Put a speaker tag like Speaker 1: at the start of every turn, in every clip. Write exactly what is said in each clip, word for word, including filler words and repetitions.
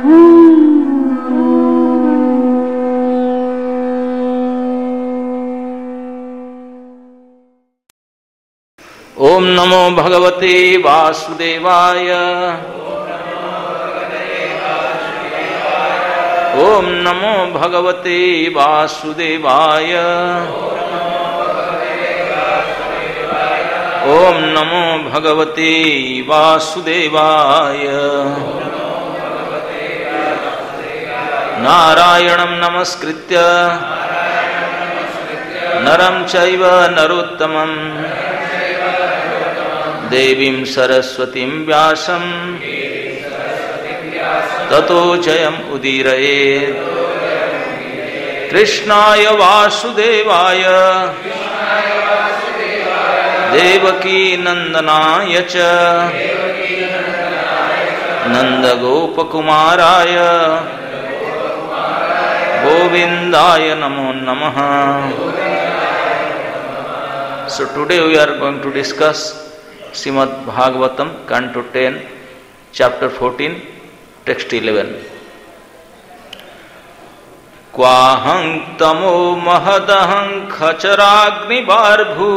Speaker 1: ओम नमो भगवते वासुदेवाय। ओम नमो भगवते वासुदेवाय। ओम नमो भगवते वासुदेवाय। नारायणं नमस्कृत्य नरं चैव नरोत्तमं देवीं सरस्वतीं व्यासं ततो जयम् उदीरयेत्। कृष्णाय वासुदेवाय देवकी नंदनाय च नंदगोपकुमाराय गोविंदाय नमो नमः। So today we are going to discuss Srimad Bhagavatam, Canto ten, Chapter fourteen, Text eleven. क्वाहं तमो महदहं खचराग्निबार्भू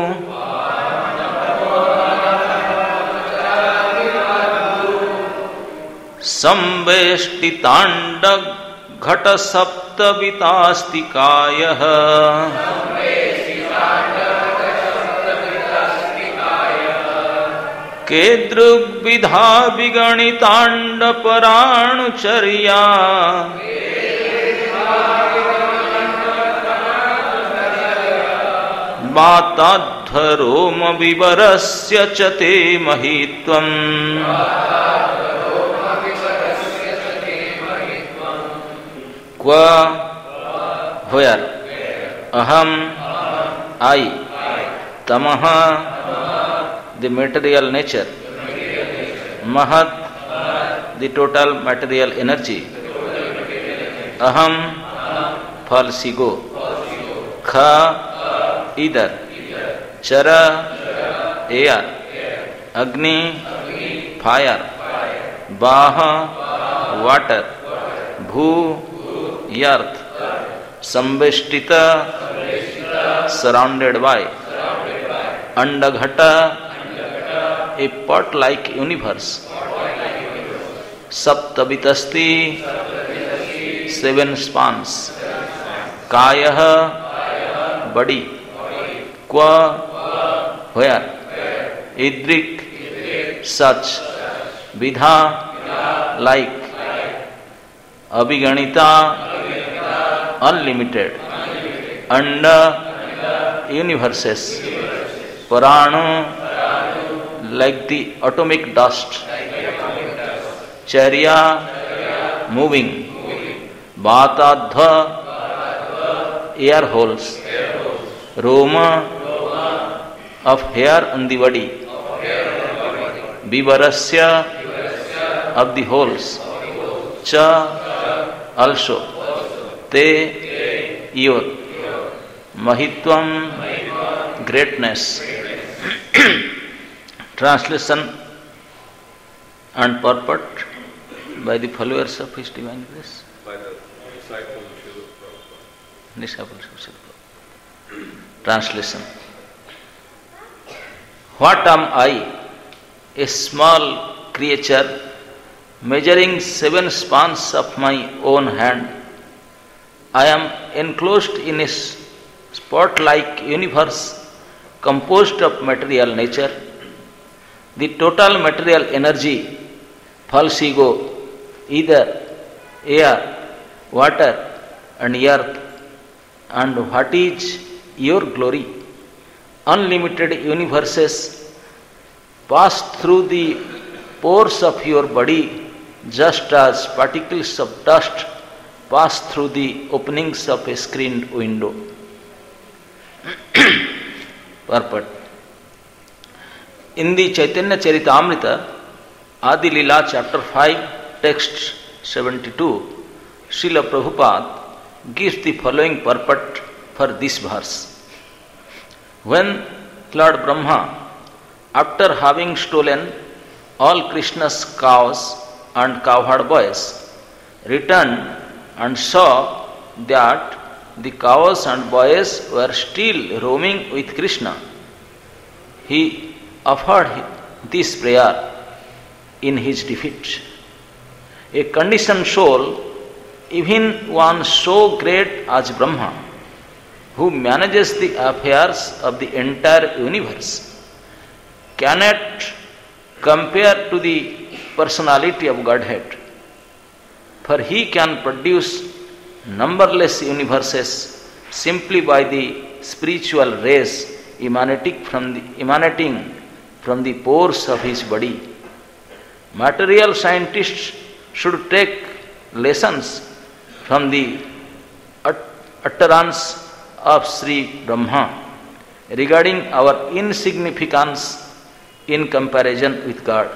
Speaker 1: संवेष्टितांड घट सप्तवितास्तिकायः केदृग्विधा विगणितांड पराणुचर्या वाताध्वरोम विवरस्य च ते महित्वम्। क्व where, aham I, tamaha the material nature, mahat the total material energy, aham false ego, kha either, chara air, agni fire, baha water, bhu earth, samveshtita surrounded by, andaghata a pot like universe, saptabitasti seven spans, kayah body, qua where, idrik such, vidha like, abhiganita unlimited, anda universes, paranu like the atomic dust, charya moving, vatadha air holes, roma of hair on the body, vivarasya of the holes, cha also, te your, mahitvam greatness. Translation and purport by the followers of His Divine Grace.
Speaker 2: By the disciples of Srila Prabhupada.
Speaker 1: Disciples of Srila Prabhupada. Translation. What am I? A small creature measuring seven spans of my own hand. I am enclosed in a spot-like universe composed of material nature. The total material energy, false ego, either air, water and earth, and what is your glory? Unlimited universes pass through the pores of your body just as particles of dust pass through the openings of a screened window. Purport. In the Chaitanya Charitamrita, Adi Leela chapter five, text seventy-two, Srila Prabhupada gives the following purport for this verse. When Lord Brahma, after having stolen all Krishna's cows and cowherd boys, returned and saw that the cows and boys were still roaming with Krishna, he offered this prayer in his defeat. A conditioned soul, even one so great as Brahma, who manages the affairs of the entire universe, cannot compare to the personality of Godhead, for he can produce numberless universes simply by the spiritual rays emanating from the, emanating from the pores of his body. Material scientists should take lessons from the utterance of Sri Brahma regarding our insignificance in comparison with God.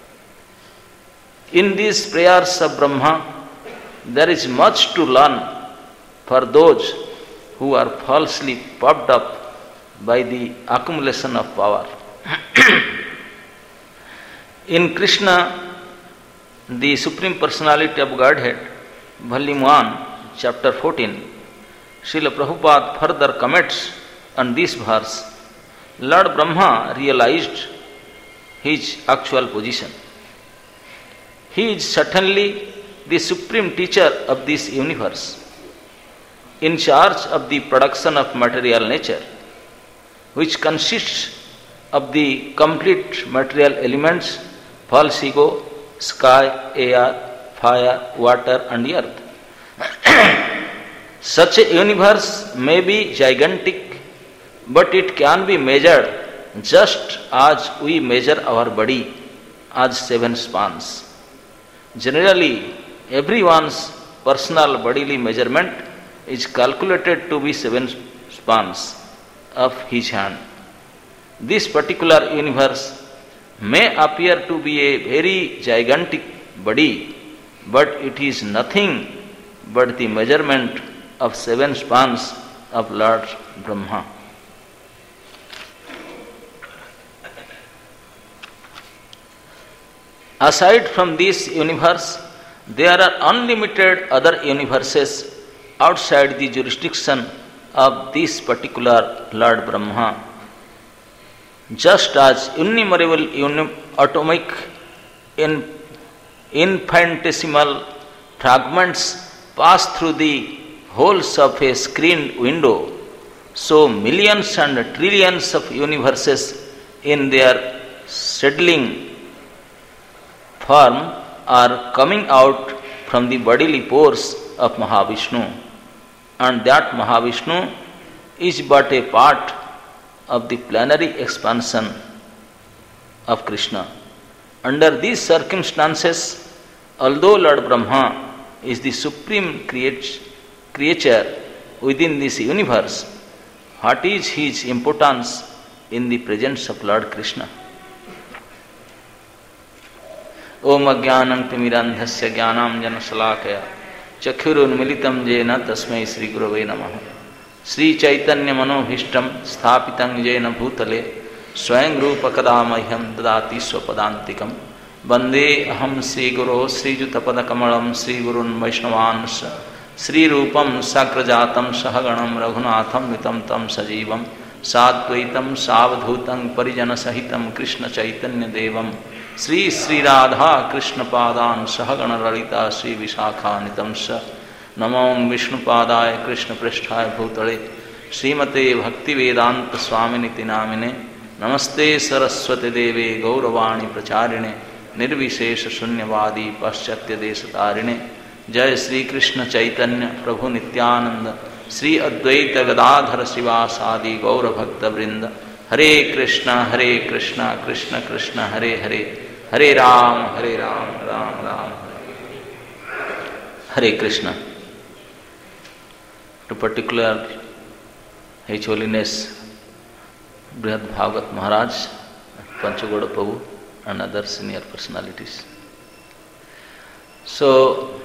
Speaker 1: In these prayers of Brahma, there is much to learn for those who are falsely puffed up by the accumulation of power. In Krishna, the Supreme Personality of Godhead, Volume one, Chapter fourteen, Srila Prabhupada further comments on this verse. Lord Brahma realized his actual position. He is certainly the supreme teacher of this universe, in charge of the production of material nature, which consists of the complete material elements, false ego, sky, air, fire, water and earth. Such a universe may be gigantic, but it can be measured just as we measure our body as seven spans. Generally, everyone's personal bodily measurement is calculated to be seven spans of his hand. This particular universe may appear to be a very gigantic body, but it is nothing but the measurement of seven spans of Lord Brahma. Aside from this universe, there are unlimited other universes outside the jurisdiction of this particular Lord Brahma. Just as innumerable uni- atomic in infinitesimal fragments pass through the holes of a screened window, so millions and trillions of universes in their settling form are coming out from the bodily pores of Mahavishnu, and that Mahavishnu is but a part of the plenary expansion of Krishna. Under these circumstances, although Lord Brahma is the supreme creature within this universe, what is his importance in the presence of Lord Krishna? Om Ajnanam Timirandhasya Jnanam Janasalakaya Chakhurunmilitam Jena Tasmai Sri Gurave Namaha. Sri Chaitanya Manobhishtam Sthapitam Jena Bhutale Swayam Rupa Kadamahyam Dadati Swapadantikam Bande Aham Sri Guru Sri Jutapada Kamalam Sri Gurun Vaishnavansha Sri Rupam Sakrajatam Sahaganam Raghunatham Vitam Tam Sajivam Sadvaitam Savadhutam Parijana Sahitam Krishna Chaitanya Devam Sri Sri Radha Krishna Padan Sahagana Lalita Sri Vishakha Nitamsa Namam Vishnu Padaya Krishna Prishthaya Bhutale Srimate Bhakti Vedanta Swaminiti Namine Namaste Saraswati Deve Gauravani Pracharine Nirvishesha Shunyavadi Paschatya Desatarine Jai Sri Krishna Chaitanya Prabhu Nityananda Sri Advaita Gadadhara Sivasadi Gaura Bhakta Vrinda Hare Krishna Hare Krishna Krishna Krishna Hare Hare Hare Ram Hare Ram Ram Ram Hare Krishna. To particular His Holiness Brihad Bhagavat Maharaj, Panchagoda Prabhu and other senior personalities. So,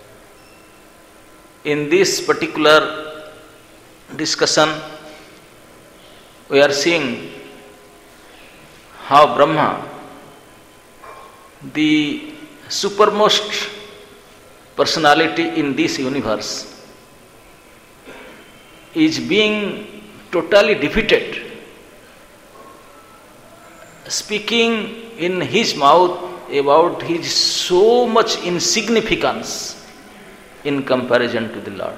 Speaker 1: in this particular discussion, we are seeing how Brahma, the supermost personality in this universe is being totally defeated, speaking in his mouth about his so much insignificance in comparison to the Lord.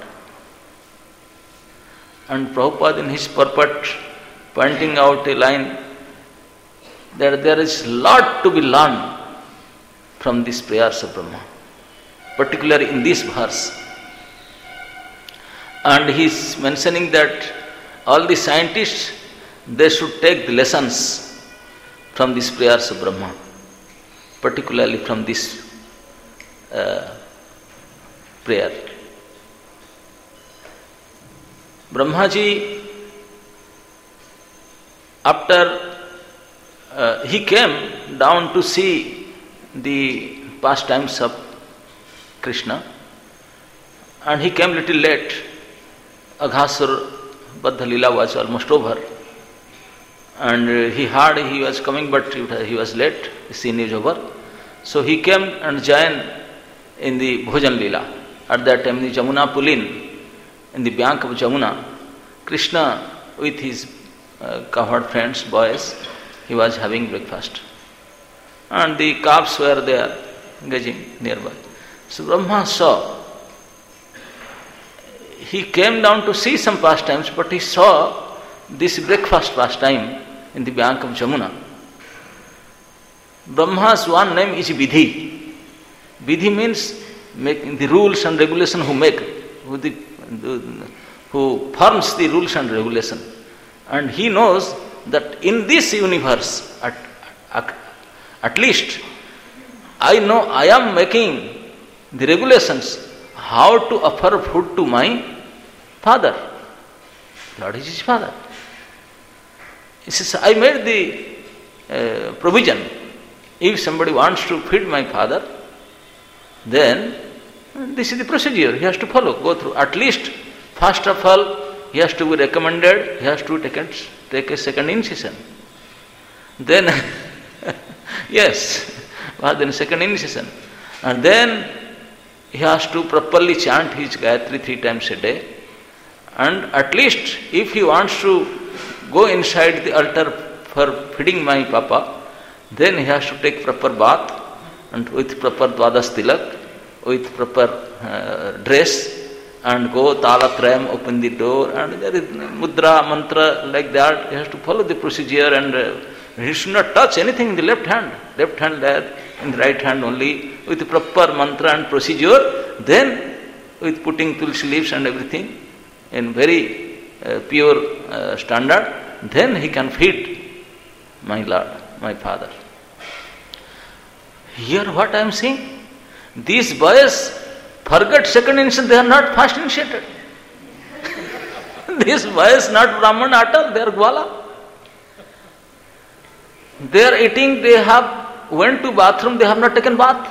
Speaker 1: And Prabhupada in his purport pointing out a line that there is lot to be learned from these prayers of Brahma, particularly in this verse. And he is mentioning that all the scientists, they should take the lessons from these prayers of Brahma, particularly from this uh, prayer. Brahmaji, after uh, he came down to see the pastimes of Krishna, and he came little late. Aghasur Baddha Lila was almost over, and he heard he was coming, but he was late. The scene is over. So he came and joined in the Bhojan Lila. At that time, the Jamuna Pulin, in the bank of Jamuna, Krishna with his uh, cowherd friends, boys, he was having breakfast. And the calves were there, gazing nearby. So Brahma saw. He came down to see some pastimes, but he saw this breakfast pastime in the bank of Jamuna. Brahma's one name is Vidhi. Vidhi means making the rules and regulation who make, who, the, who forms the rules and regulation. And he knows that in this universe, at, at, at least, I know I am making the regulations how to offer food to my father. Lord is his father. He says, I made the uh, provision. If somebody wants to feed my father, then this is the procedure he has to follow, go through. At least, first of all, he has to be recommended, he has to take a, take a second incision. Then, yes, then second incision. And then he has to properly chant his Gayatri three times a day. And at least, if he wants to go inside the altar for feeding my papa, then he has to take proper bath and with proper Dwadas Tilak, with proper uh, dress, and go Talatrayam, open the door, and there is mudra, mantra, like that. He has to follow the procedure, and uh, he should not touch anything in the left hand. Left hand there, in the right hand only, with the proper mantra and procedure. Then, with putting tulsi leaves and everything, in very uh, pure uh, standard, then he can feed my Lord, my father. Here what I am saying, these boys forget second initiation, they are not fast initiated. These boys not Brahman at all, they are Gwala. They are eating, they have went to bathroom, they have not taken bath.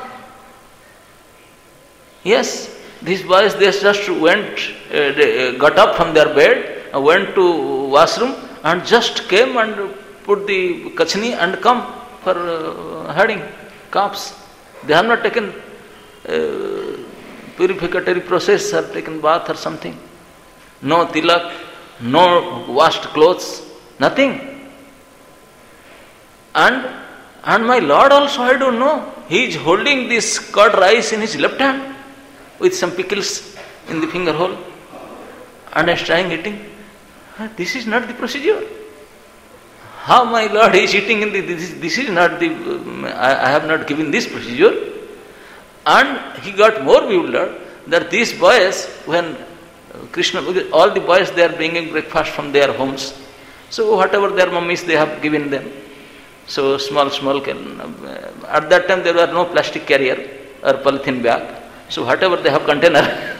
Speaker 1: Yes, these boys, they just went, uh, they got up from their bed, uh, went to washroom and just came and put the kachni and come for uh, having calves. They have not taken uh, purificatory process or taken bath or something. No tilak, no washed clothes, nothing. And and my Lord also, I don't know, he is holding this curd rice in his left hand with some pickles in the finger hole and is trying eating. This is not the procedure. How my Lord is eating in the, this, this is not the, um, I, I have not given this procedure. And he got more bewildered that these boys, when Krishna, all the boys, they are bringing breakfast from their homes. So whatever their mummies, they have given them. So small, small, at that time there were no plastic carrier or polythene bag. So whatever they have container,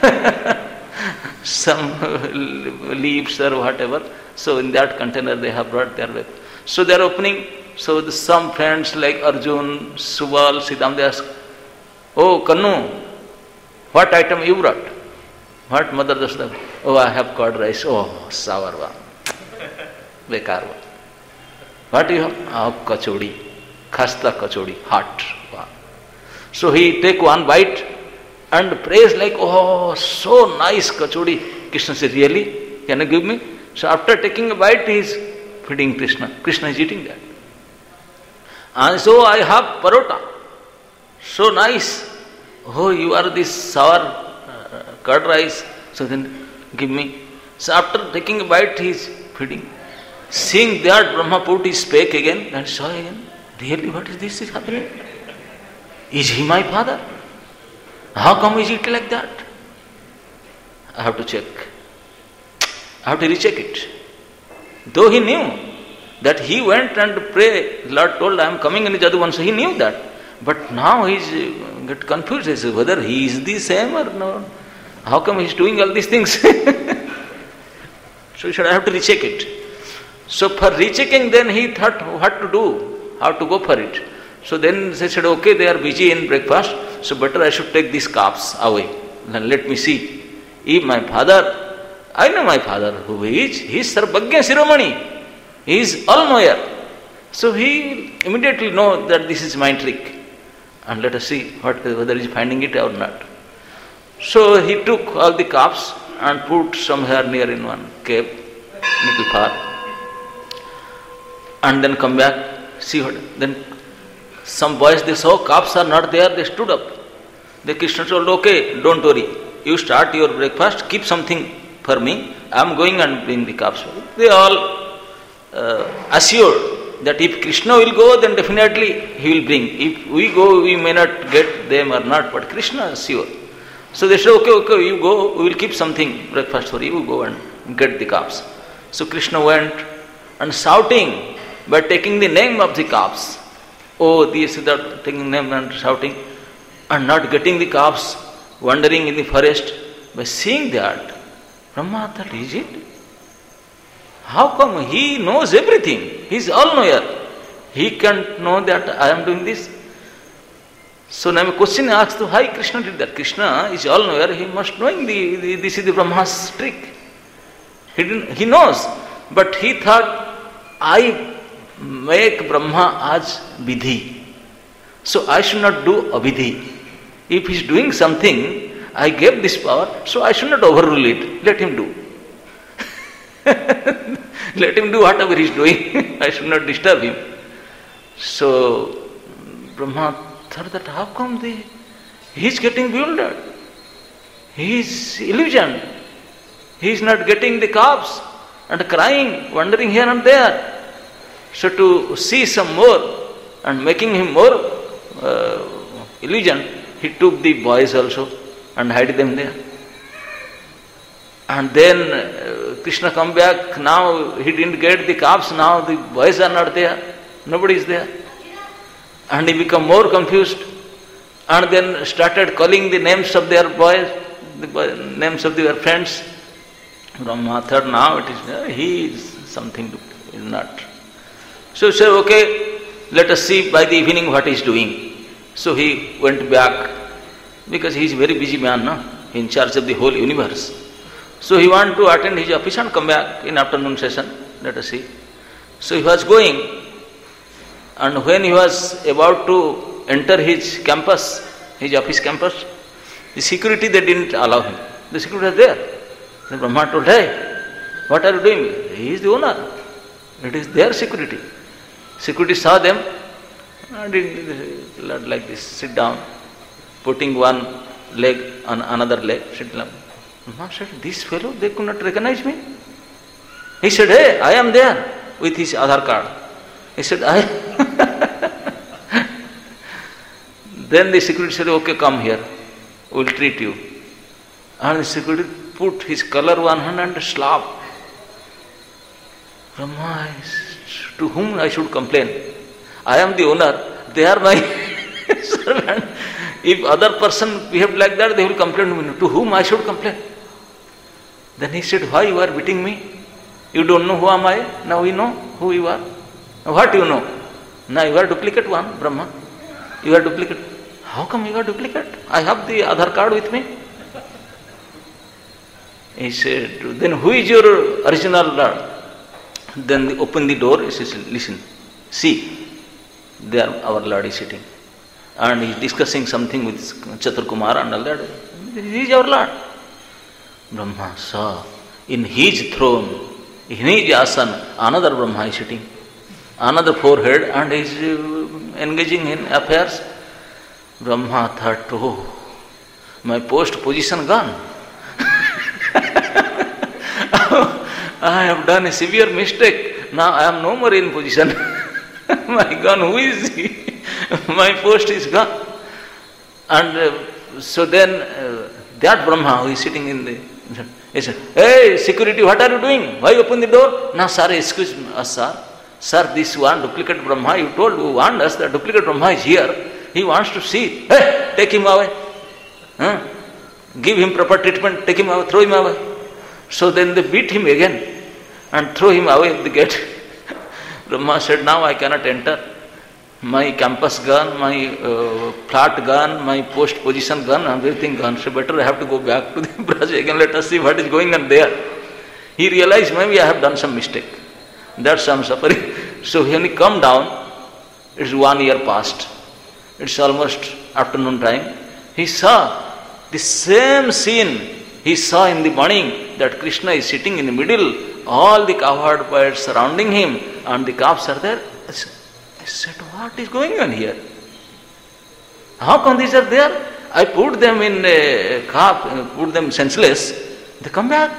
Speaker 1: some leaves or whatever, so in that container they have brought their breakfast. So they are opening, so the, some friends like Arjun, Subal, Siddham, they ask, oh Kannu, what item you brought? What Mother Dasda? Oh, I have curd rice. Oh, savarva. Bekarva. What do you have? Oh, kachori. Khasta kachori. Hot. Wow. So he take one bite and praised like, oh, so nice kachori. Krishna said, really? Can you give me? So after taking a bite, he is feeding Krishna. Krishna is eating that. And so I have parota. So nice. Oh, you are this sour uh, curd rice. So then give me. So after taking a bite, he is feeding. Seeing that, Brahma put his spake again and saw again. Really, what is this is happening? Is he my father? How come is it like that? I have to check. I have to recheck it. Though he knew that he went and prayed, Lord told, I am coming in Jaduvansa, he knew that. But now he is uh, get confused as to whether he is the same or no. How come he is doing all these things? So should I have to recheck it? So for rechecking, then he thought what to do, how to go for it. So then they said, okay, they are busy in breakfast, so better I should take these calves away. Then let me see. If my father, I know my father who he is, he is Sarvagya Shiromani. He is all-knower. So he immediately know that this is my trick. And let us see what, whether he is finding it or not. So he took all the calves and put somewhere near in one cave, little far. And then come back, see what. Then some boys, they saw calves are not there, they stood up. The Krishna told, okay, don't worry. You start your breakfast, keep something for me. I am going and bring the calves. They all uh, assured that if Krishna will go, then definitely he will bring. If we go, we may not get them or not, but Krishna is sure. So they said, okay, okay, you go, we will keep something, breakfast for you, go and get the calves. So Krishna went and shouting by taking the name of the calves. Oh, these are taking name and shouting and not getting the calves, wandering in the forest. By seeing that, Brahma thought, is it? How come he knows everything? He is all-knower. He can't know that I am doing this. So now a question asked, why Krishna did that? Krishna is all-knower, he must knowing the, the, this is the Brahma's trick. He, didn't, he knows, but he thought, I make Brahma as vidhi. So I should not do avidhi. If he is doing something, I gave this power, so I should not overrule it. Let him do. Let him do whatever he is doing. I should not disturb him. So Brahma thought that how come the, he is getting bewildered. He is illusioned. He is not getting the calves and crying, wandering here and there. So to see some more and making him more uh, illusion, he took the boys also and hid them there. And then uh, Krishna come back, now he didn't get the calves, now the boys are not there, nobody is there. And he become more confused and then started calling the names of their boys, the boy, names of their friends. Brahma thought now it is, uh, he is something to, is not. So he said, okay, let us see by the evening what he is doing. So he went back, because he is a very busy man, no? In charge of the whole universe. So he wanted to attend his office and come back in afternoon session, let us see. So he was going, and when he was about to enter his campus, his office campus, the security, they didn't allow him. The security was there. Then Brahma told, hey, what are you doing? He is the owner. It is their security. Security saw them and did like this, sit down, putting one leg on another leg, sit down. Brahma said, this fellow, they could not recognize me. He said, hey, I am there with his Aadhaar card. He said, I. Then the security said, okay, come here, we will treat you. And the security put his collar one hand and slapped. Brahma, to whom I should complain? I am the owner, they are my servant. If other person behaved like that, they will complain to me. To whom I should complain? Then he said, why you are beating me? You don't know who am I? Now we know who you are. What you know? Now you are duplicate one, Brahma. You are duplicate. How come you are duplicate? I have the Aadhaar card with me. He said, then who is your original Lord? Then they open the door, he says, listen, see, there our Lord is sitting. and he's discussing something with Chaturkumara and all that. He is our Lord. Brahma saw in his throne, in his asana, another Brahma is sitting, another forehead, and he is uh, engaging in affairs. Brahma thought, oh, my post position gone. I have done a severe mistake. Now I am no more in position. My God, who is he? My post is gone. And uh, so then uh, that Brahma who is sitting in the, he said, hey, security, what are you doing? Why open the door? Now, sir, excuse us, sir. Sir, this one duplicate Brahma, you told, you warned us that duplicate Brahma is here. He wants to see. Hey, take him away. Huh? Give him proper treatment, take him away, throw him away. So then they beat him again and throw him away at the gate. Brahma said, now I cannot enter. My campus gone, my uh, flat gone, my post position gone, everything gone. So better I have to go back to the Braj again. Let us see what is going on there. He realized maybe I have done some mistake. That's I'm suffering. So when he come down, it's one year past. It's almost afternoon time. He saw the same scene he saw in the morning, that Krishna is sitting in the middle, all the cowherd birds surrounding him, and the calves are there. I said, what is going on here? How come these are there? I put them in a calf, put them senseless, they come back.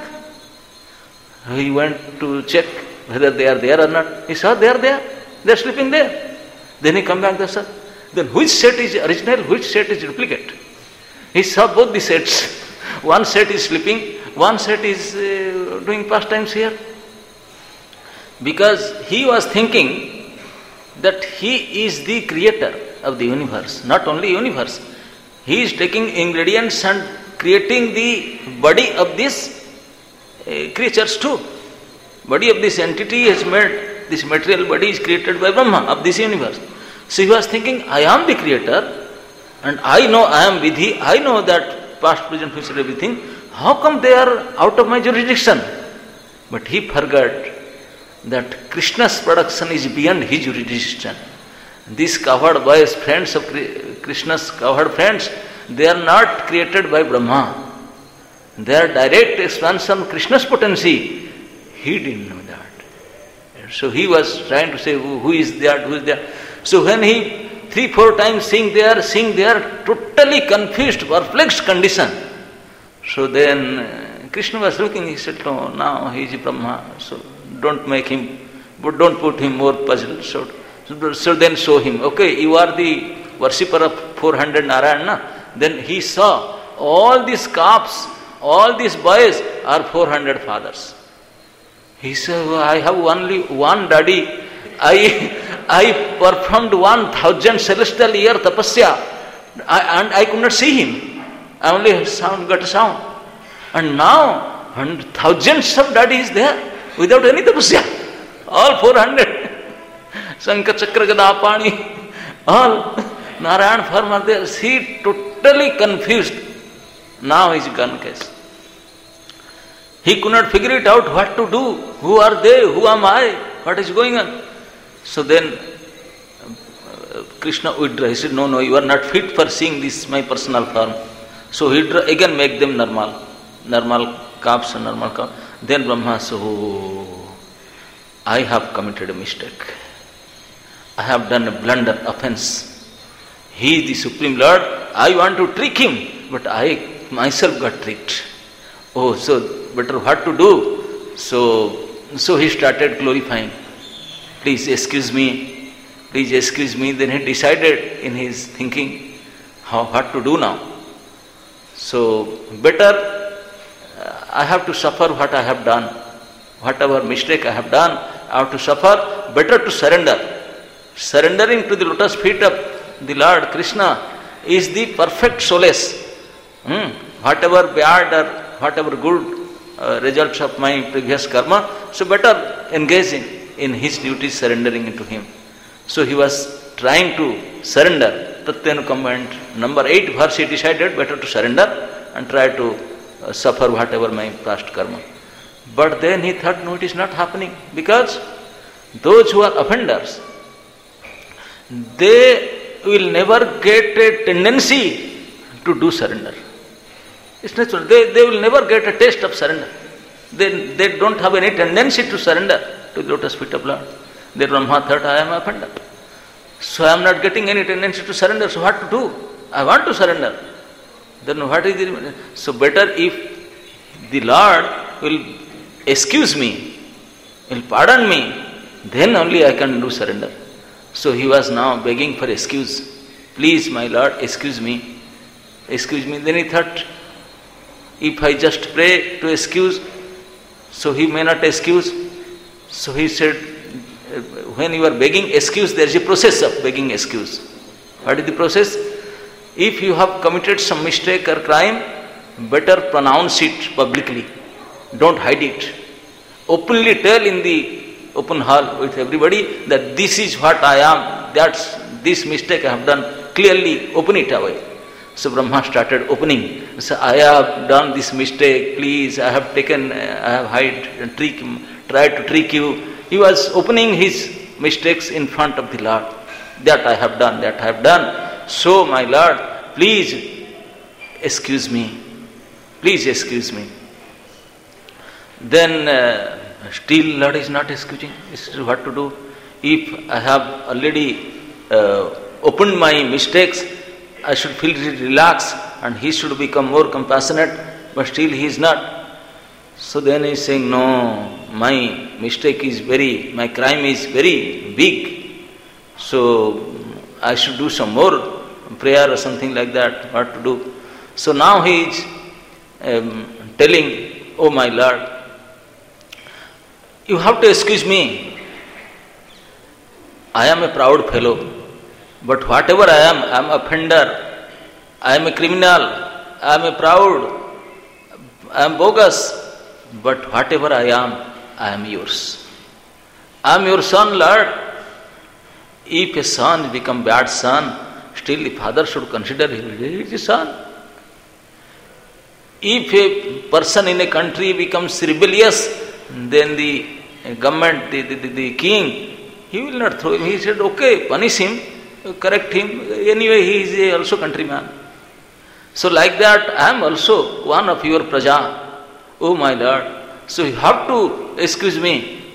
Speaker 1: He went to check whether they are there or not. He saw they are there, they are sleeping there. Then he come back, they said, then which set is original, which set is duplicate? He saw both the sets. One set is sleeping, one set is uh, doing pastimes here. Because he was thinking that he is the creator of the universe, not only universe. He is taking ingredients and creating the body of these uh, creatures too. Body of this entity is made, this material body is created by Brahma of this universe. So he was thinking, I am the creator and I know I am Vidhi, I know that past, present, future, everything. How come they are out of my jurisdiction? But he forgot that Krishna's production is beyond his jurisdiction. These cowherd boys, friends of Krishna's cowherd friends, they are not created by Brahma. They are direct expansion of Krishna's potency. He didn't know that. So he was trying to say, who is that, who is that? So when he three, four times seeing there, seeing there, totally confused, perplexed condition. So then uh, Krishna was looking, he said, no, now he is Brahma, so don't make him, but don't put him more puzzled. So, so then show him, okay, you are the worshipper of four hundred Narayana. Then he saw all these calves, all these boys are four hundred fathers. He said, I have only one daddy. I I performed one thousand celestial year tapasya, I, and I could not see him. I only sound got a sound. And now thousands of daddies there without any tapasya. All four hundred. Sankha Chakra Gada Pani, all Narayan form are there. He totally confused. Now he is gone case. He could not figure it out what to do. Who are they? Who am I? What is going on? So then uh, Krishna withdrew. He said, no, no, you are not fit for seeing this, my personal form. So he again make them normal. Normal calves and normal calves. Then Brahma said, oh, I have committed a mistake. I have done a blunder, offense. He is the Supreme Lord. I want to trick him, but I myself got tricked. Oh, so better what to do? So, so he started glorifying. Please excuse me, please excuse me. Then he decided in his thinking how what to do now. So better uh, I have to suffer what I have done. Whatever mistake I have done, I have to suffer. Better to surrender. Surrendering to the lotus feet of the Lord Krishna is the perfect solace. Hmm. Whatever bad or whatever good uh, results of my previous karma, so better engage in. in his duties, surrendering into him. So he was trying to surrender. Tatyanu command number eight verse, he decided better to surrender and try to uh, suffer whatever my past karma. But then he thought, no, it is not happening, because those who are offenders, they will never get a tendency to do surrender. It's natural. They, they will never get a taste of surrender. They, they don't have any tendency to surrender to the lotus feet of Lord. Their Brahma thought, I am offender. So I am not getting any tendency to surrender. So what to do? I want to surrender. Then what is it? So better if the Lord will excuse me, will pardon me, then only I can do surrender. So he was now begging for excuse. Please, my Lord, excuse me. Excuse me. Then he thought, if I just pray to excuse, so he may not excuse. So he said, when you are begging excuse, there is a process of begging excuse. What is the process? If you have committed some mistake or crime, better pronounce it publicly. Don't hide it. Openly tell in the open hall with everybody that this is what I am, that's this mistake I have done. Clearly open it away. So Brahma started opening. So I have done this mistake, please, I have taken, I have hide, trick, tried to trick you. He was opening his mistakes in front of the Lord. That I have done, that I have done. So my Lord, please excuse me. Please excuse me. Then uh, still Lord is not excusing. This is what to do. If I have already uh, opened my mistakes, I should feel relaxed and he should become more compassionate, but still he is not. So then he is saying, no, my mistake is very, my crime is very big. So I should do some more prayer or something like that, what to do. So now he is um, telling, oh my Lord, you have to excuse me. I am a proud fellow. But whatever I am, I am offender, I am a criminal, I am a proud, I am bogus. But whatever I am, I am yours. I am your son, Lord. If a son become bad son, still the father should consider he is a son. If a person in a country becomes rebellious, then the government, the, the, the, the king, he will not throw him. He said, okay, punish him. Correct him. Anyway, he is also countryman. So like that, I am also one of your praja. Oh my Lord. So you have to excuse me.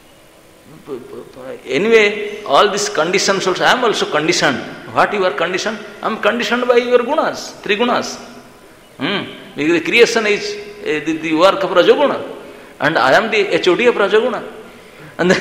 Speaker 1: Anyway, all these conditions also, I am also conditioned. What you are conditioned? I am conditioned by your gunas, three gunas. Hmm. Because the creation is uh, the, the work of Rajoguna. And I am the H O D of Rajoguna. And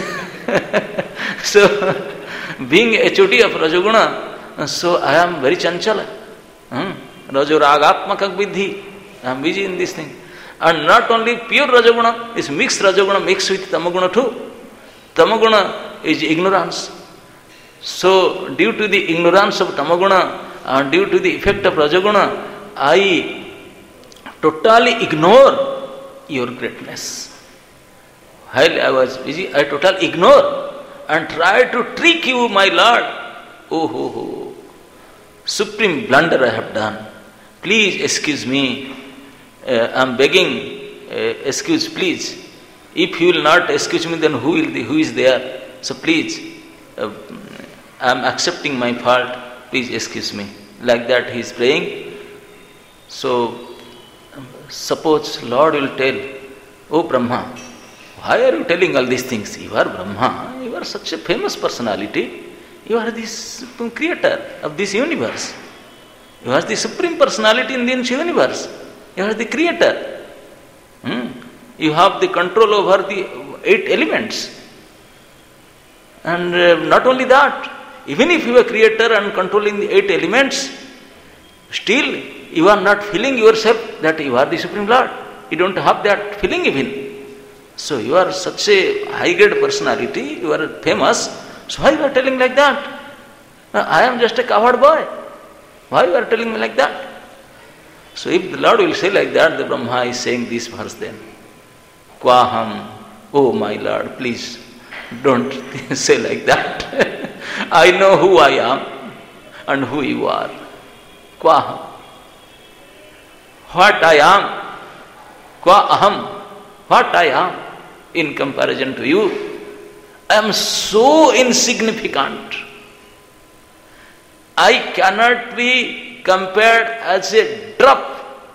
Speaker 1: so, being H O D of Rajoguna, so I am very chanchala. Hmm? Rajo Ragatmaka Vidhi. I am busy in this thing. And not only pure Rajoguna, it's mixed Rajoguna mixed with Tamaguna too. Tamaguna is ignorance. So, due to the ignorance of Tamaguna and due to the effect of Rajoguna, I totally ignore your greatness. While I was busy, I totally ignore and try to trick you, my Lord. Oh, ho, ho. Supreme blunder I have done. Please excuse me. Uh, I am begging, uh, excuse, please. If you will not excuse me, then who will the, who is there? So please, uh, I am accepting my fault. Please excuse me. Like that he is praying. So, suppose Lord will tell, oh Brahma, why are you telling all these things? You are Brahma, you are such a famous personality, you are the supreme creator of this universe. You are the supreme personality in this universe. You are the creator. Hmm? You have the control over the eight elements. And uh, not only that, even if you are creator and controlling the eight elements, still you are not feeling yourself that you are the Supreme Lord. You don't have that feeling even. So you are such a high-grade personality, you are famous, so why you are telling like that? I am just a coward boy. Why you are telling me like that? So if the Lord will say like that, the Brahma is saying this verse then. Kvaham, oh my Lord, please don't say like that. I know who I am and who you are. Kvaham. What I am, kwa aham, what I am in comparison to you, I am so insignificant. I cannot be compared as a drop.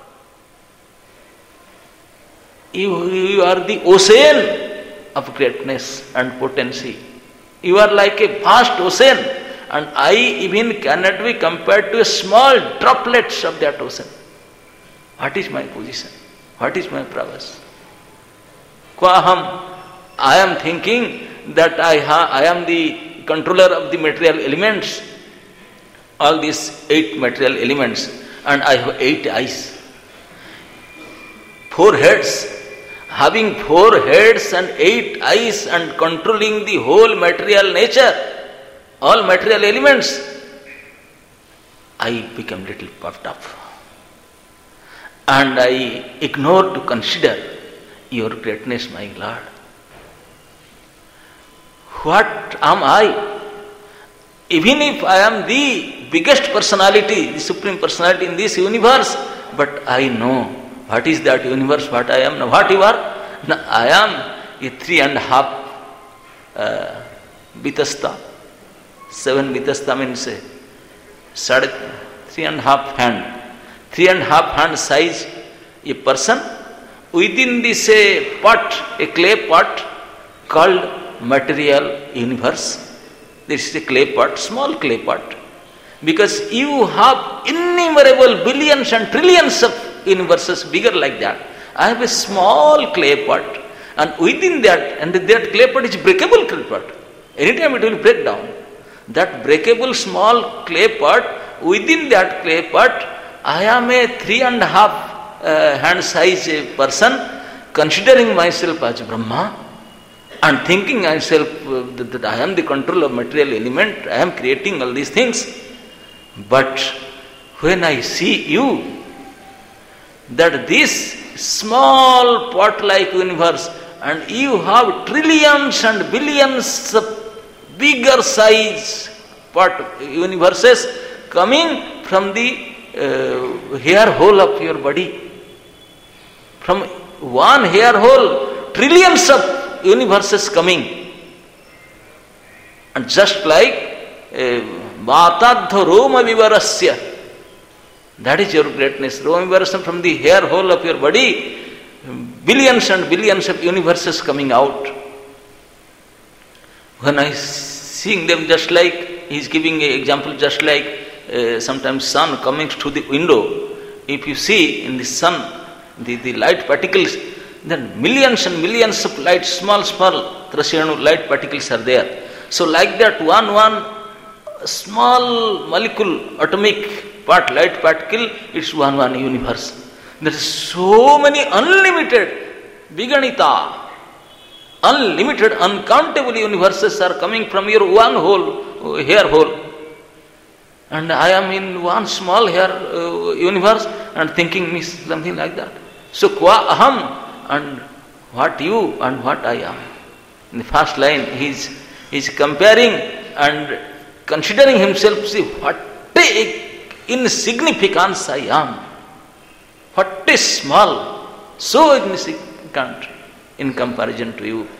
Speaker 1: You, you are the ocean of greatness and potency. You are like a vast ocean, and I even cannot be compared to a small droplets of that ocean. What is my position? What is my prowess? Kwaham, I am thinking that I, ha, I am the controller of the material elements, all these eight material elements, and I have eight eyes, four heads. Having four heads and eight eyes and controlling the whole material nature, all material elements, I become little puffed up. And I ignore to consider your greatness, my Lord. What am I? Even if I am the biggest personality, the supreme personality in this universe, but I know what is that universe, what I am, what you are. Now, I am a three and a half uh, vitasta. Seven vitasta means a sade, three and a half hand. Three and a half hand size a person within this a pot, a clay pot called material universe. This is a clay pot, small clay pot. Because you have innumerable billions and trillions of universes bigger like that. I have a small clay pot, and within that, and that clay pot is breakable clay pot. Anytime it will break down. That breakable small clay pot, within that clay pot, I am a three and a half uh, hand size person, considering myself as Brahma, and thinking myself uh, that, that I am the control of material element, I am creating all these things. But when I see you, that this small pot-like universe, and you have trillions and billions of bigger size pot universes coming from the uh, hair hole of your body. From one hair hole, trillions of universes coming. And just like Vatadha Roma Vivarasya, that is your greatness. Roma Vivarasya, from the hair hole of your body, billions and billions of universes coming out. When I seeing them, just like he is giving an example, just like uh, sometimes sun coming through the window. If you see in the sun, the, the light particles, then millions and millions of light, small, small Trasayanu light particles are there. So like that, one, one small molecule, atomic part, light particle, it's one, one universe. There is so many unlimited, Viganita, unlimited, uncountable universes are coming from your one hole, hair hole. And I am in one small hair uh, universe and thinking me something like that. So, qua aham, and what you and what I am. In the first line, he is, he is comparing and considering himself, see, what a insignificance I am. What a small, so insignificant in comparison to you.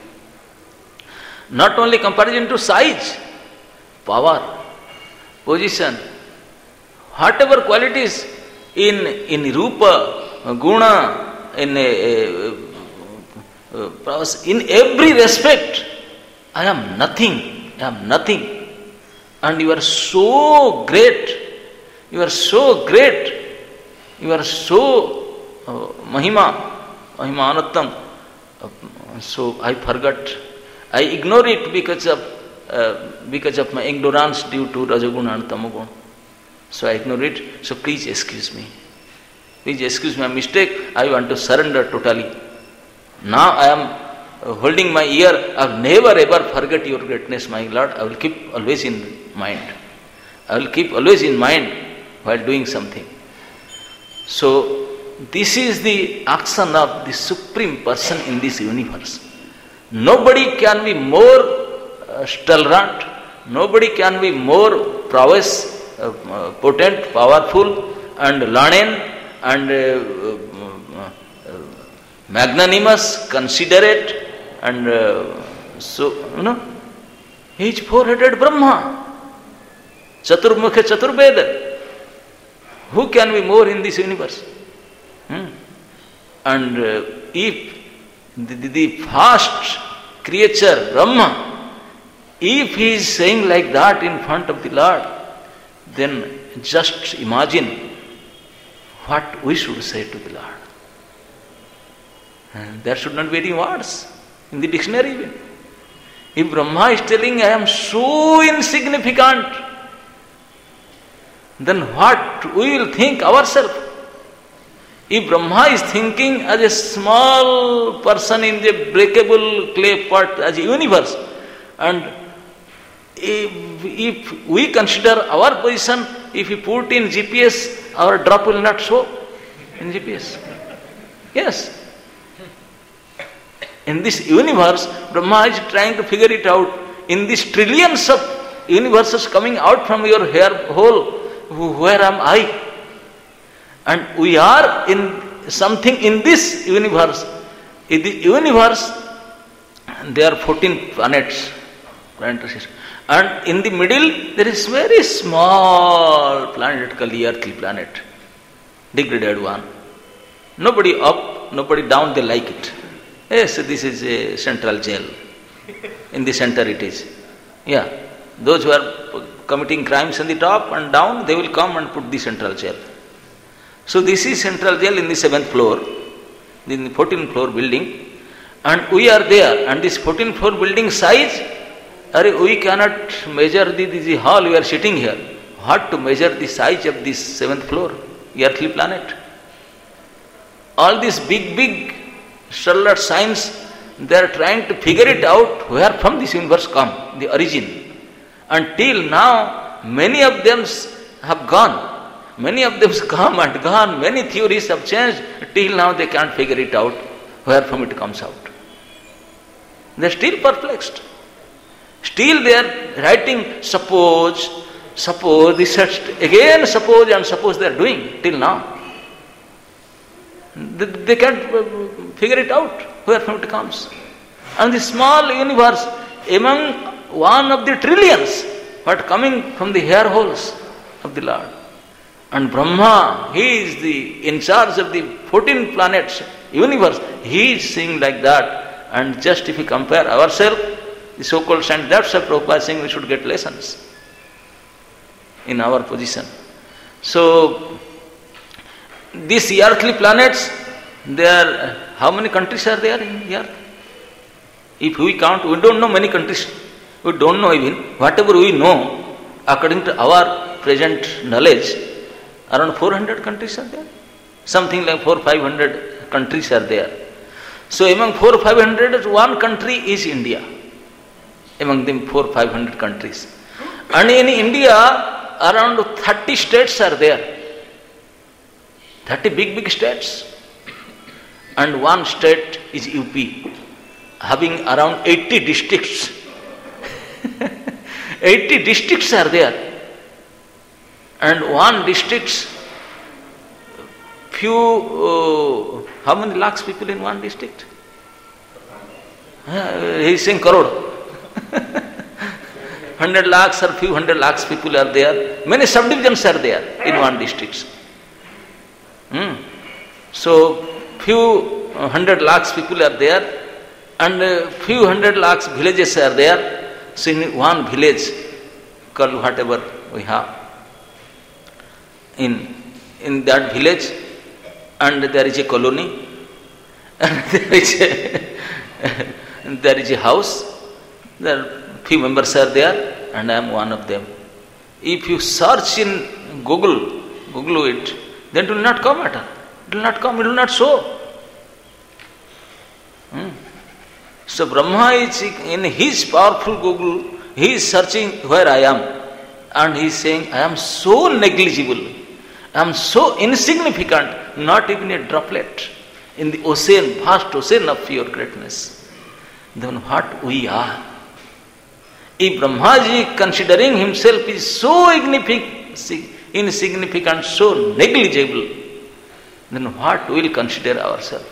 Speaker 1: Not only comparison to size, power, position, whatever qualities in, in rupa, guna, in, a, a, a, in every respect, I am nothing, I am nothing. And you are so great, you are so great, you are so uh, mahima, mahima anattam. Uh, so I forgot, I ignore it because of Uh, because of my ignorance due to Rajaguna and Tamaguna. So I ignore it. So please excuse me. Please excuse my mistake. I want to surrender totally. Now I am uh, holding my ear. I will never ever forget your greatness, my Lord. I will keep always in mind. I will keep always in mind while doing something. So this is the action of the Supreme Person in this universe. Nobody can be more Uh, tolerant, nobody can be more prowess, uh, uh, potent, powerful, and learned, and uh, uh, uh, magnanimous, considerate, and uh, so, you know, he is four-headed Brahma. Chaturmukha Chaturveda. Who can be more in this universe? Hmm? And uh, if the, the, the vast creature, Brahma, if he is saying like that in front of the Lord, then just imagine what we should say to the Lord. And there should not be any words in the dictionary even. If Brahma is telling, I am so insignificant, then what we will think ourselves? If Brahma is thinking as a small person in the breakable clay pot, as a universe, and if, if we consider our position, if we put in G P S, our drop will not show in G P S. Yes. In this universe, Brahma is trying to figure it out. In these trillions of universes coming out from your hair hole, where am I? And we are in something in this universe. In the universe, there are fourteen planets. And in the middle, there is very small planet called the earthly planet. Degraded one. Nobody up, nobody down, they like it. Yes, this is a central jail. In the center it is. Yeah. Those who are committing crimes on the top and down, they will come and put the central jail. So this is central jail in the seventh floor, in the fourteenth floor building, and we are there. And this fourteenth floor building size, we cannot measure the, the, the hall we are sitting here. What to measure the size of this seventh floor, the earthly planet? All these big, big stellar science, they are trying to figure it out where from this universe come, the origin. Until now, many of them have gone. Many of them have come and gone. Many theories have changed. Till now they can't figure it out where from it comes out. They are still perplexed. Still they are writing suppose, suppose, this again suppose and suppose they are doing till now. They, they can't figure it out where from it comes. And the small universe among one of the trillions, what coming from the hair holes of the Lord. And Brahma, he is the in charge of the fourteen planets universe. He is saying like that. And just if we compare ourselves, the so-called saint, that's why Prabhupada is saying we should get lessons in our position. So, these earthly planets, there, how many countries are there in the earth? If we count, we don't know many countries. We don't know even. Whatever we know, according to our present knowledge, around four hundred countries are there. Something like four five hundred countries are there. So among four five hundred, one country is India. Among them four five hundred countries. And in India, around thirty states are there. thirty big, big states. And one state is U P, having around eighty districts. eighty districts are there. And one district, few, uh, how many lakhs people in one district? Uh, he is saying crore. Hundred lakhs or few hundred lakhs people are there. Many subdivisions are there in one district. Hmm. So, few uh, hundred lakhs people are there, and uh, few hundred lakhs villages are there. So, in one village, called whatever we have, in in that village, and there is a colony, and there is a, there is a house. There few members are there, and I am one of them. If you search in Google, Google it, then it will not come at all. It will not come, it will not show. Hmm. So Brahma is in his powerful Google, he is searching where I am, and he is saying, I am so negligible, I am so insignificant, not even a droplet in the ocean, vast ocean of your greatness. Then what we are? If Brahmaji considering himself is so insignificant, so negligible, then what we will consider ourselves?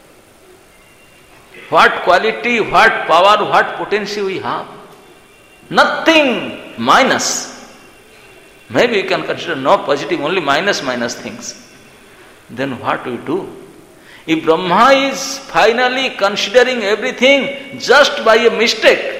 Speaker 1: What quality, what power, what potential we have? Nothing minus. Maybe you can consider no positive, only minus minus things. Then what we do? If Brahma is finally considering everything just by a mistake,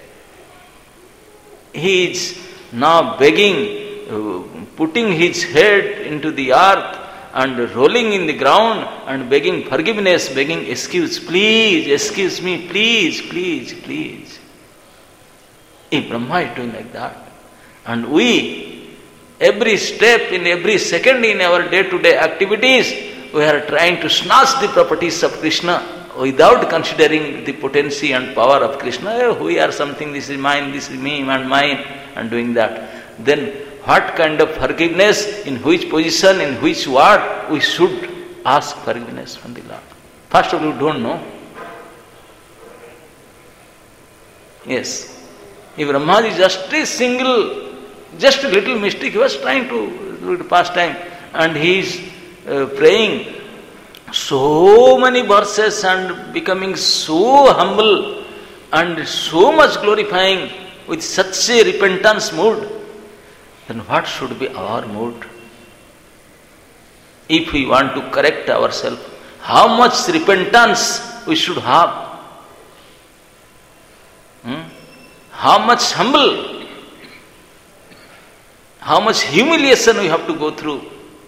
Speaker 1: he is now begging, uh, putting his head into the earth and rolling in the ground and begging forgiveness, begging excuse, please, excuse me, please, please, please. If Brahma is doing like that, and we, every step in every second in our day-to-day activities, we are trying to snatch the properties of Krishna without considering the potency and power of Krishna. Oh, we are something, this is mine, this is me and mine, and doing that. Then what kind of forgiveness, in which position, in which word we should ask forgiveness from the Lord? First of all, we don't know. Yes. If Brahma is just a single, just a little mistake, he was trying to do it past time, and he is uh, praying so many verses and becoming so humble and so much glorifying with such a repentance mood, then what should be our mood? If we want to correct ourselves, how much repentance we should have? Hmm? How much humble, how much humiliation we have to go through?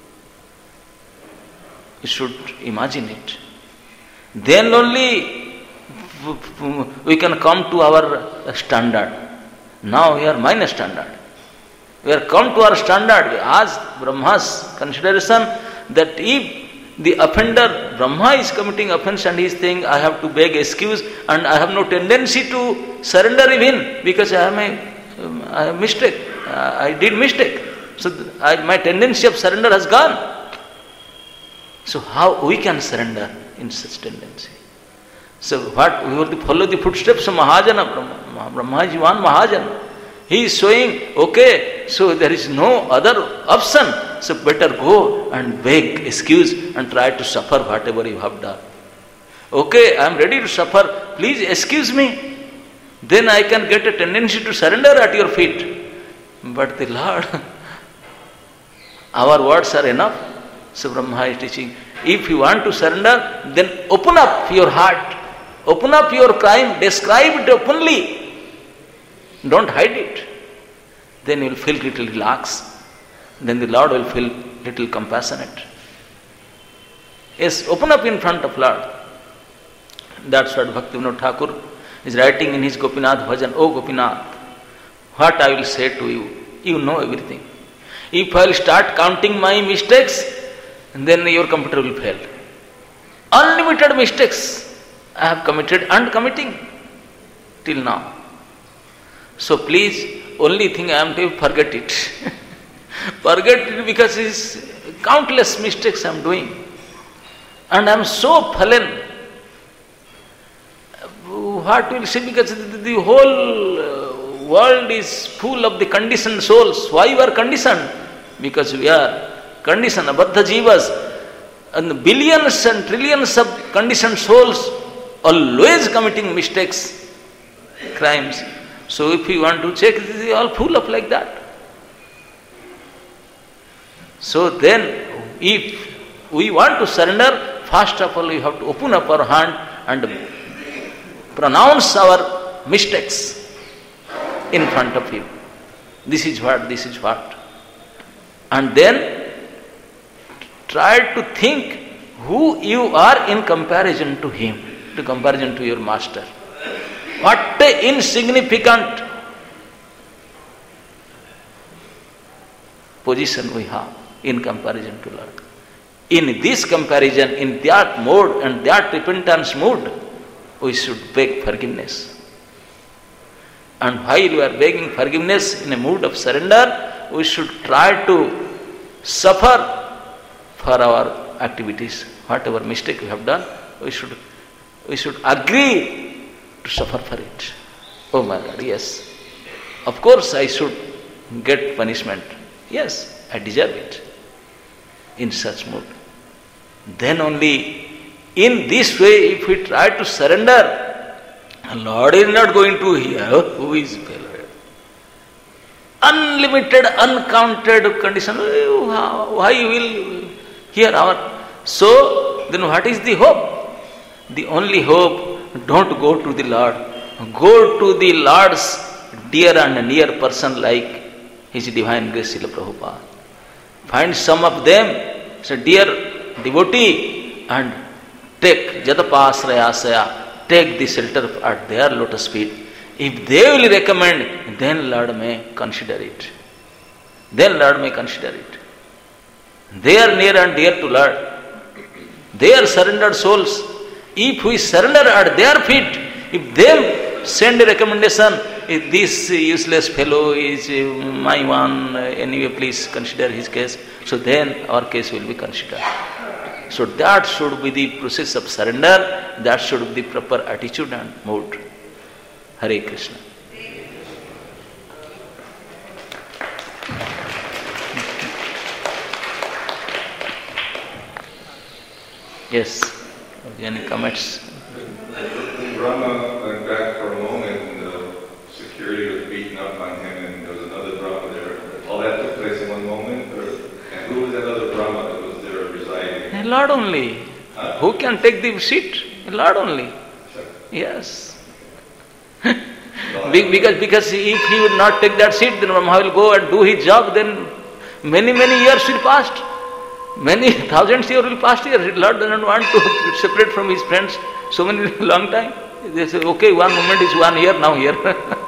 Speaker 1: You should imagine it. Then only we can come to our standard. Now we are minus standard. We are come to our standard. We ask Brahma's consideration that if the offender, Brahma is committing offense and he is saying, I have to beg excuse and I have no tendency to surrender even because I have a, um, I have mistake. Uh, I did mistake. So I, my tendency of surrender has gone. So how we can surrender in such tendency? So what, we have to follow the footsteps of Mahajana, Brahma. Brahma is one Mahajana. He is showing, okay, so there is no other option, so better go and beg excuse and try to suffer whatever you have done. Okay, I am ready to suffer, please excuse me. Then I can get a tendency to surrender at your feet. But the Lord, our words are enough. So Brahma is teaching, if you want to surrender, then open up your heart, open up your crime, describe it openly. Don't hide it. Then you will feel little relaxed. Then the Lord will feel little compassionate. Yes, open up in front of Lord. That's what Bhaktivinoda Thakur is writing in his Gopinath Bhajan. Oh Gopinath, what I will say to you, you know everything. If I will start counting my mistakes, then your computer will fail. Unlimited mistakes I have committed and committing till now. So please, only thing I am to forget it. Forget it because it is countless mistakes I am doing. And I am so fallen. What will say? Because the whole world is full of the conditioned souls. Why you are conditioned? Because we are conditioned, abadha jivas. And billions and trillions of conditioned souls always committing mistakes, crimes. So if you want to check, they are all full of like that. So then, if we want to surrender, first of all we have to open up our hand and pronounce our mistakes in front of Him. This is what, this is what. And then try to think who you are in comparison to Him, in comparison to your Master. What a insignificant position we have in comparison to Lord. In this comparison, in that mode and that repentance mode, we should beg forgiveness. And while we are begging forgiveness in a mood of surrender, we should try to suffer for our activities. Whatever mistake we have done, we should we should agree to suffer for it. Oh my God, yes. Of course I should get punishment. Yes, I deserve it. In such mood. Then only in this way, if we try to surrender, Lord is not going to hear who is failure. unlimited, uncounted condition. Why you will hear our? So then, what is the hope? The only hope: don't go to the Lord. Go to the Lord's dear and near person like His Divine Grace Srila Prabhupada. Find some of them, say, dear devotee, and take Jatapasrayasaya, take the shelter at their lotus feet. If they will recommend, then Lord may consider it. Then Lord may consider it. They are near and dear to Lord. They are surrendered souls. If we surrender at their feet, if they send a recommendation, if this useless fellow is my one, anyway, please consider his case. So then our case will be considered. So that should be the process of surrender. That should be the proper attitude and mood. Hare Krishna. Yes. Any comments?
Speaker 2: Brahma went back for a moment and the security was beaten up on him and there was another Brahma there. All that took place in one moment? Or, and who was that other Brahma that was there residing?
Speaker 1: A Lord only. Huh? Who can take the seat? A Lord only.
Speaker 2: Sure.
Speaker 1: Yes. because, because if he would not take that seat, then Brahma will go and do his job, then many, many years will pass. Many thousands years will pass here. Lord doesn't want to separate from his friends so many long time. They say, okay, one moment is one year, now here.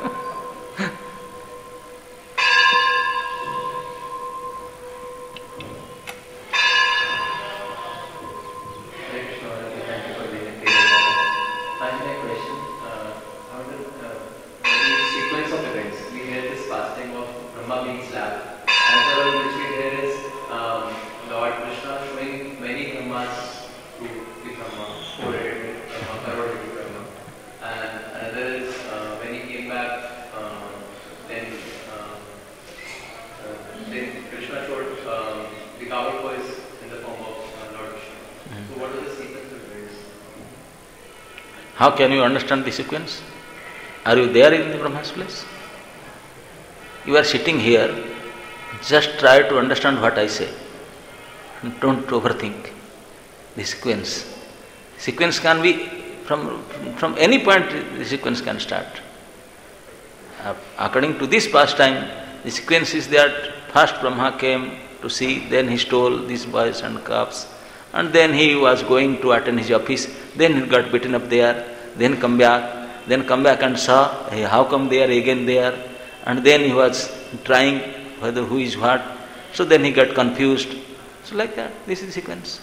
Speaker 1: How can you understand the sequence? Are you there in the Brahma's place? You are sitting here, just try to understand what I say. Don't overthink the sequence. Sequence can be, from, from any point the sequence can start. Uh, according to this pastime, the sequence is that first Brahma came to see, then he stole these boys and calves, and then he was going to attend his office, then he got beaten up there, then come back, then come back and saw, hey, how come they are again there? And then he was trying whether who is what. So then he got confused. So like that, this is the sequence.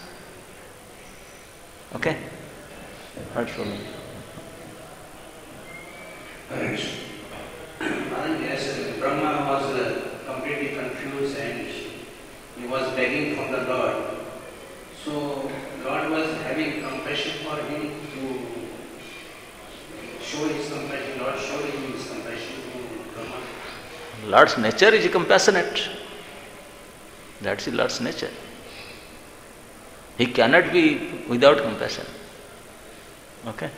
Speaker 1: Okay? That's for me.
Speaker 3: Yes, Brahma was uh, completely confused and he was begging from the Lord. So Lord was having compassion for him to show his compassion. Lord showed him his compassion to Brahma.
Speaker 1: Lord's nature is compassionate. That's the Lord's nature. He cannot be without compassion. Okay?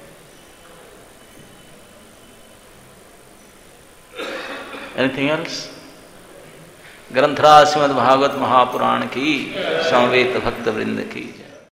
Speaker 1: Anything else? ग्रंथराज Shrimad Bhagavat Mahapuran की समवेत भक्त वृंद की जय।